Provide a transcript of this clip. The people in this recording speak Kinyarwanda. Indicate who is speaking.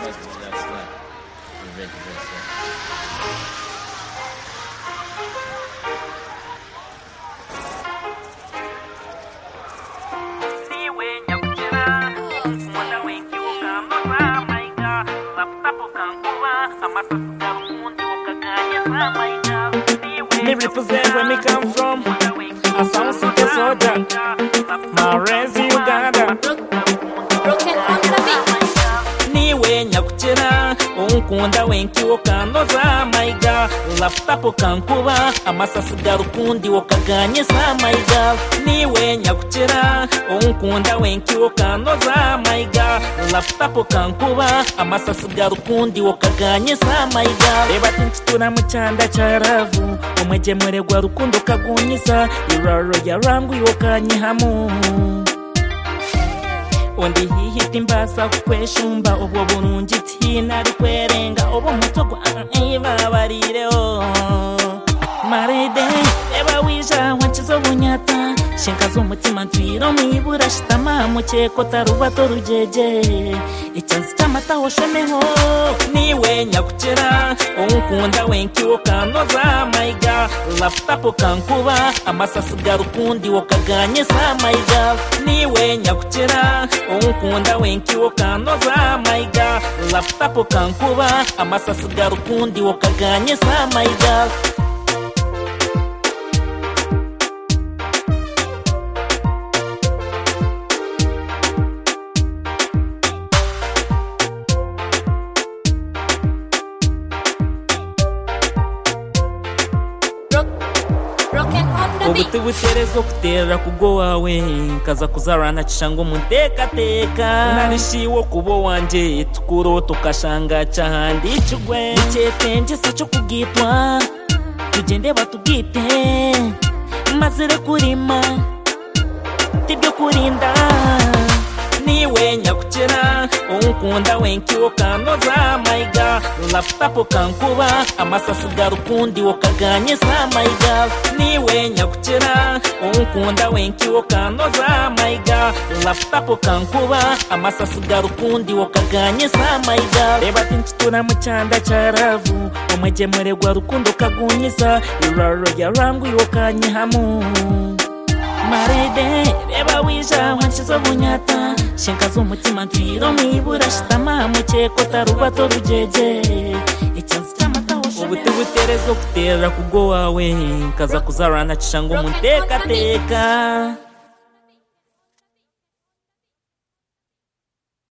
Speaker 1: Me represent where me come from. I sound sick as soldier. My res Uganda.
Speaker 2: Broken on the beat.
Speaker 1: Niwe nyakukira unkunda wenki wokanoza maiga laptop kankuba amasasi garukundi wokaganyisa maiga niwe nyakukira unkunda wenki wokanoza maiga laptop kankuba amasasi garukundi wokaganyisa maiga reba tinchitura mucyanda cyaravu umwejemere gwa rukundo kagunyisa iraro yarangu yokanyihamu Ondi hihiti mbasa kukweshumba obwo bulungi tinari kwerenga obwo mutogo eva barireho marede eba wija wanchizo bunyata shinkazo umutima ntwiro mwibura shitama mucheko tarubato rujeje icyansi cyamata hoshemeho niwe nyakukira unkunda wenki wokanoza maiga laptop kankuba amasasi garukundi wokaganyisa maiga niwe nyakukira unkunda wenki wokanoza maiga laptop kankuba amasasi garukundi wokaganyisa maiga Obuti buterezo kutera kugo wawe kaza kuzarana chishango muntekateka narishiwo kubo wanje tukuro tukashanga cyahandi chugwe cyetenje sacho kugitwa tugende batugite mazire kurima tibyo kurinda niwe nyakukira unkunda wenki wokanoza maiga laptop kankuba amasasi garukundi wokaganyisa maiga niwe nyakukira unkunda wenki wokanoza maiga laptop kankuba amasasi garukundi wokaganyisa maiga reba tinchitura mucyanda cyaravu umwejemere gwa rukundo kagunyisa iraro yarangu yokanyihamu marede reba wija wanchizo bunyata shinkazo umutima ntwiro mwibura shitama mucheko tarubato rujeje icyansi cyamata hoshemeho ubuti buterezo kutera kugo wawe kaza kuzarana chishango muntekateka